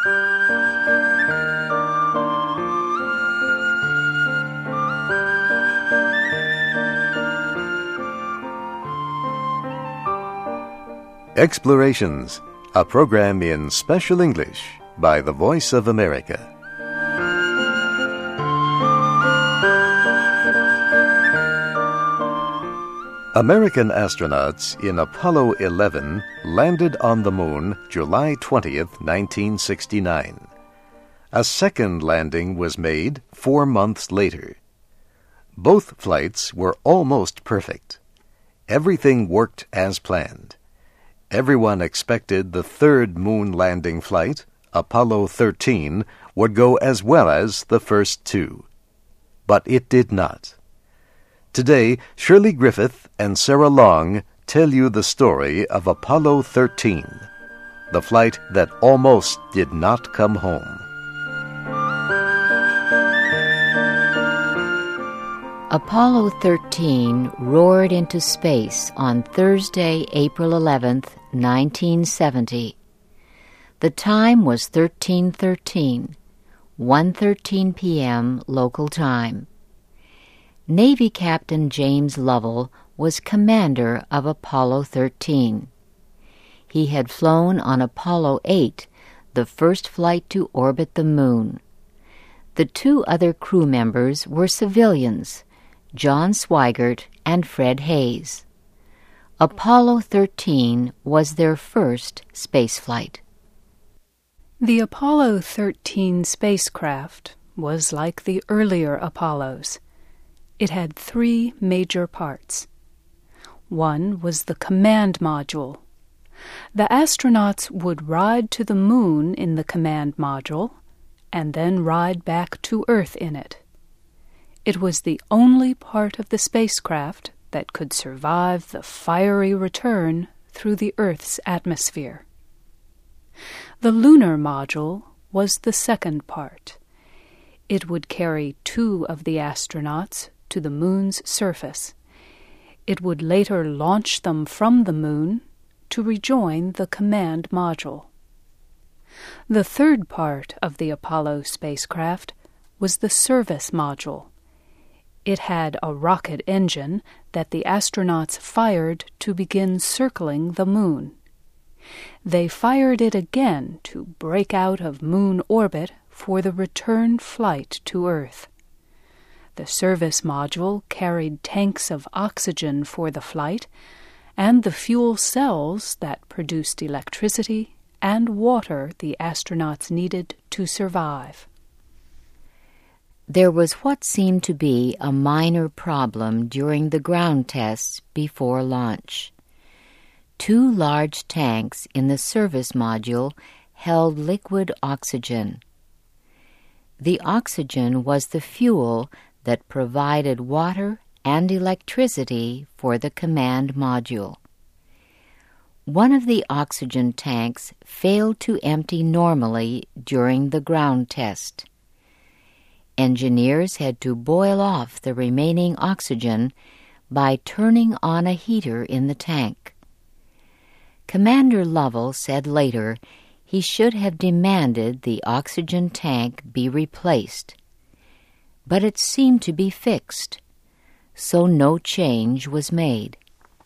Explorations, a program in special English by the Voice of America. American astronauts in Apollo 11 landed on the moon July 20th, 1969. A second landing was made 4 months later. Both flights were almost perfect. Everything worked as planned. Everyone expected the third moon landing flight, Apollo 13, would go as well as the first two. But it did not. Today, Shirley Griffith and Sarah Long tell you the story of Apollo 13, the flight that almost did not come home. Apollo 13 roared into space on Thursday, April 11th, 1970. The time was 13:13, 1:13 p.m. local time. Navy Captain James Lovell was commander of Apollo 13. He had flown on Apollo 8, the first flight to orbit the moon. The two other crew members were civilians, John Swigert and Fred Haise. Apollo 13 was their first spaceflight. The Apollo 13 spacecraft was like the earlier Apollos. It had 3 major parts. One was the command module. The astronauts would ride to the moon in the command module and then ride back to Earth in it. It was the only part of the spacecraft that could survive the fiery return through the Earth's atmosphere. The lunar module was the second part. It would carry 2 of the astronauts to the moon's surface. It would later launch them from the moon to rejoin the command module. The third part of the Apollo spacecraft was the service module. It had a rocket engine that the astronauts fired to begin circling the moon. They fired it again to break out of moon orbit for the return flight to Earth. The service module carried tanks of oxygen for the flight and the fuel cells that produced electricity and water the astronauts needed to survive. There was what seemed to be a minor problem during the ground tests before launch. 2 large tanks in the service module held liquid oxygen. The oxygen was the fuel that provided water and electricity for the command module. One of the oxygen tanks failed to empty normally during the ground test. Engineers had to boil off the remaining oxygen by turning on a heater in the tank. Commander Lovell said later he should have demanded the oxygen tank be replaced, but it seemed to be fixed, so no change was made.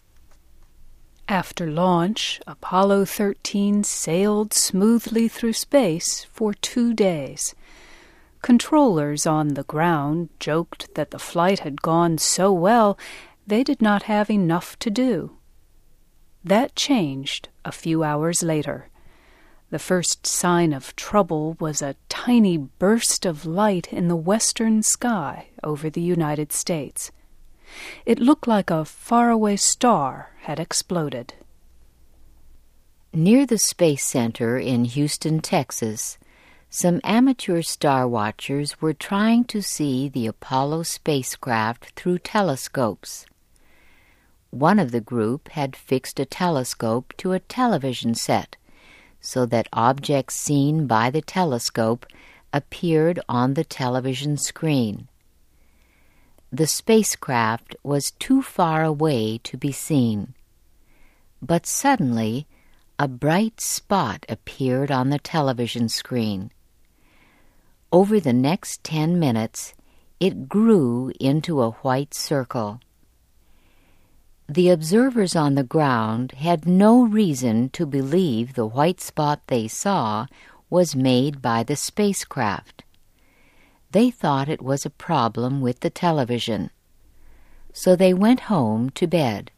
After launch, Apollo 13 sailed smoothly through space for 2 days. Controllers on the ground joked that the flight had gone so well they did not have enough to do. That changed a few hours later. The first sign of trouble was a tiny burst of light in the western sky over the United States. It looked like a faraway star had exploded. Near the Space Center in Houston, Texas, some amateur star watchers were trying to see the Apollo spacecraft through telescopes. One of the group had fixed a telescope to a television set so that objects seen by the telescope appeared on the television screen. The spacecraft was too far away to be seen. But suddenly, a bright spot appeared on the television screen. Over the next 10 minutes, it grew into a white circle. The observers on the ground had no reason to believe the white spot they saw was made by the spacecraft. They thought it was a problem with the television, so they went home to bed.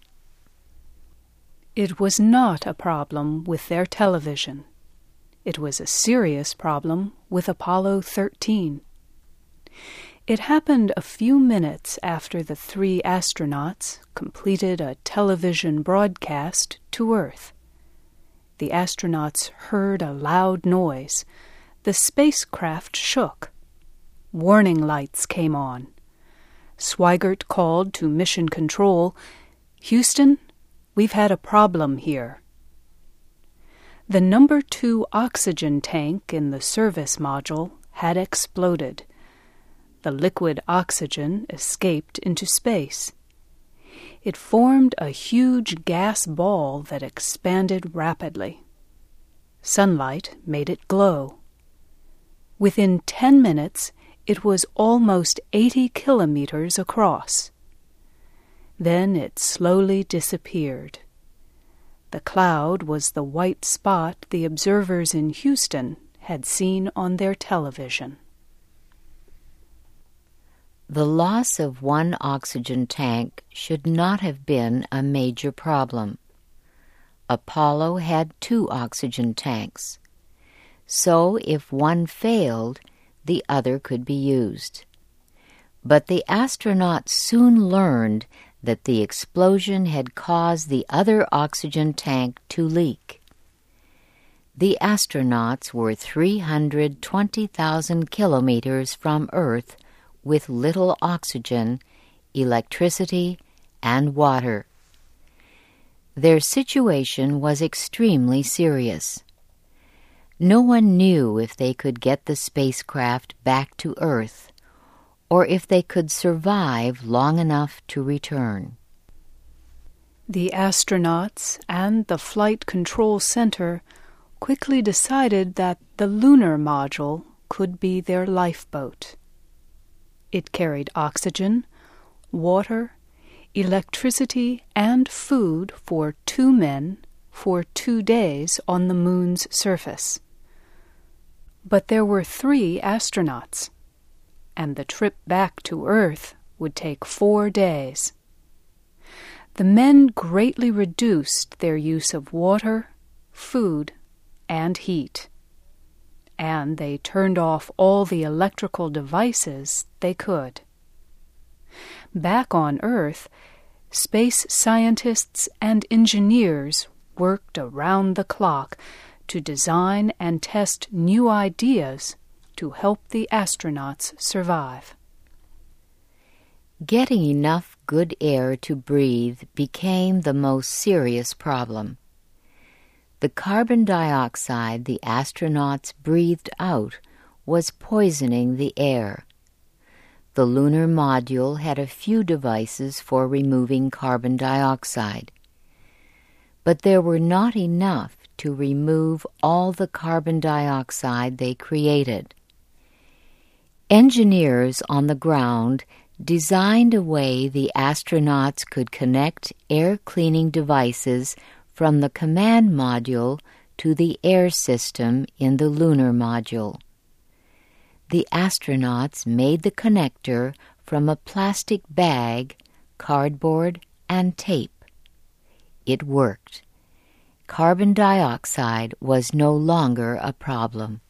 It was not a problem with their television. It was a serious problem with Apollo 13. It happened a few minutes after the 3 astronauts completed a television broadcast to Earth. The astronauts heard a loud noise. The spacecraft shook. Warning lights came on. Swigert called to Mission Control, "Houston, we've had a problem here." The number 2 oxygen tank in the service module had exploded. The liquid oxygen escaped into space. It formed a huge gas ball that expanded rapidly. Sunlight made it glow. Within 10 minutes, it was almost 80 kilometers across. Then it slowly disappeared. The cloud was the white spot the observers in Houston had seen on their television. The loss of 1 oxygen tank should not have been a major problem. Apollo had 2 oxygen tanks, so if one failed, the other could be used. But the astronauts soon learned that the explosion had caused the other oxygen tank to leak. The astronauts were 320,000 kilometers from Earth with little oxygen, electricity, and water. Their situation was extremely serious. No one knew if they could get the spacecraft back to Earth, or if they could survive long enough to return. The astronauts and the Flight Control Center quickly decided that the lunar module could be their lifeboat. It carried oxygen, water, electricity, and food for 2 men for 2 days on the moon's surface. But there were 3 astronauts, and the trip back to Earth would take 4 days. The men greatly reduced their use of water, food, and heat, and they turned off all the electrical devices they could. Back on Earth, space scientists and engineers worked around the clock to design and test new ideas to help the astronauts survive. Getting enough good air to breathe became the most serious problem. The carbon dioxide the astronauts breathed out was poisoning the air. The lunar module had a few devices for removing carbon dioxide, but there were not enough to remove all the carbon dioxide they created. Engineers on the ground designed a way the astronauts could connect air-cleaning devices from the command module to the air system in the lunar module. The astronauts made the connector from a plastic bag, cardboard, and tape. It worked. Carbon dioxide was no longer a problem.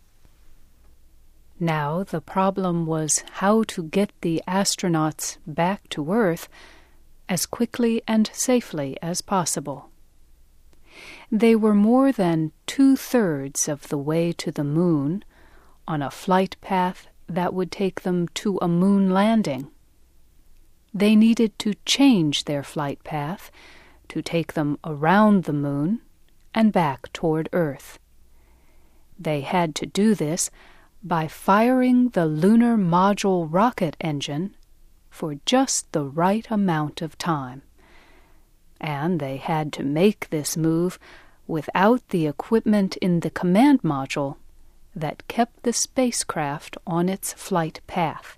Now the problem was how to get the astronauts back to Earth as quickly and safely as possible. They were more than 2/3 of the way to the moon on a flight path that would take them to a moon landing. They needed to change their flight path to take them around the moon and back toward Earth. They had to do this by firing the lunar module rocket engine for just the right amount of time. And they had to make this move without the equipment in the command module that kept the spacecraft on its flight path.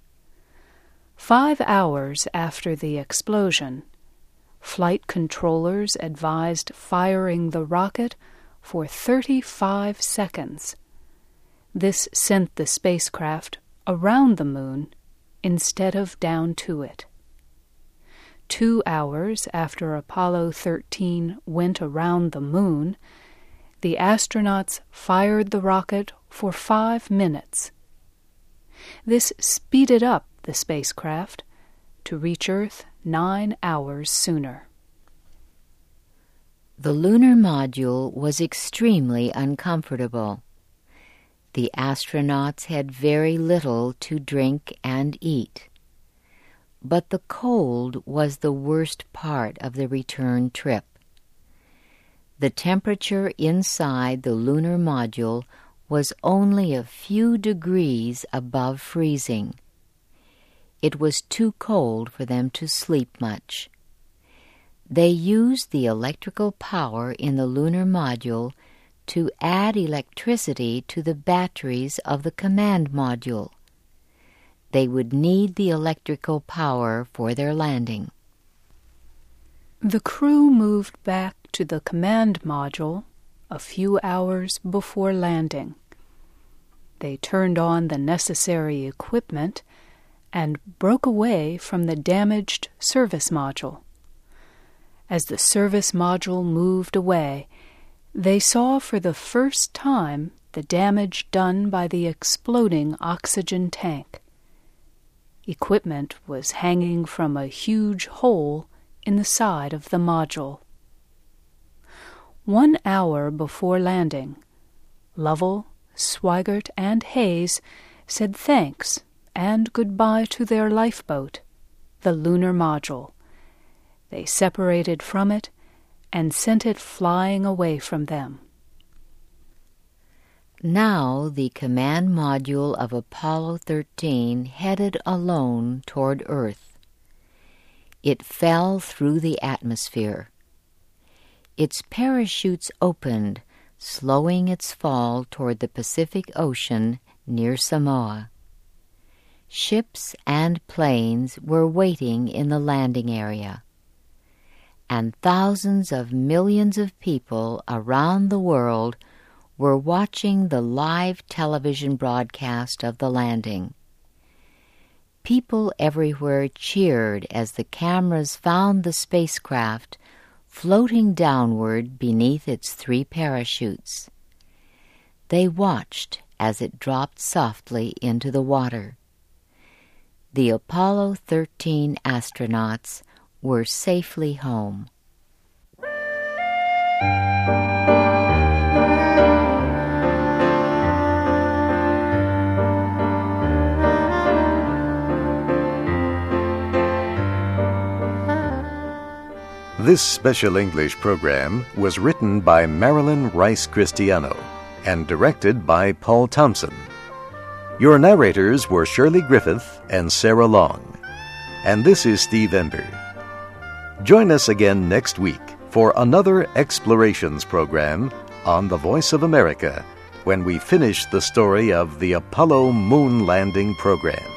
5 hours after the explosion, flight controllers advised firing the rocket for 35 seconds. This sent the spacecraft around the moon instead of down to it. 2 hours after Apollo 13 went around the moon, the astronauts fired the rocket for 5 minutes. This speeded up the spacecraft to reach Earth 9 hours sooner. The lunar module was extremely uncomfortable. The astronauts had very little to drink and eat. But the cold was the worst part of the return trip. The temperature inside the lunar module was only a few degrees above freezing. It was too cold for them to sleep much. They used the electrical power in the lunar module to add electricity to the batteries of the command module. They would need the electrical power for their landing. The crew moved back to the command module a few hours before landing. They turned on the necessary equipment and broke away from the damaged service module. As the service module moved away, they saw for the first time the damage done by the exploding oxygen tank. Equipment was hanging from a huge hole in the side of the module. 1 hour before landing, Lovell, Swigert, and Hayes said thanks and goodbye to their lifeboat, the lunar module. They separated from it and sent it flying away from them. Now the command module of Apollo 13 headed alone toward Earth. It fell through the atmosphere. Its parachutes opened, slowing its fall toward the Pacific Ocean near Samoa. Ships and planes were waiting in the landing area, and thousands of millions of people around the world were watching the live television broadcast of the landing. People everywhere cheered as the cameras found the spacecraft floating downward beneath its 3 parachutes. They watched as it dropped softly into the water. The Apollo 13 astronauts were safely home. This special English program was written by Marilyn Rice Cristiano and directed by Paul Thompson. Your narrators were Shirley Griffith and Sarah Long. And this is Steve Ender. Join us again next week for another Explorations program on the Voice of America when we finish the story of the Apollo moon landing program.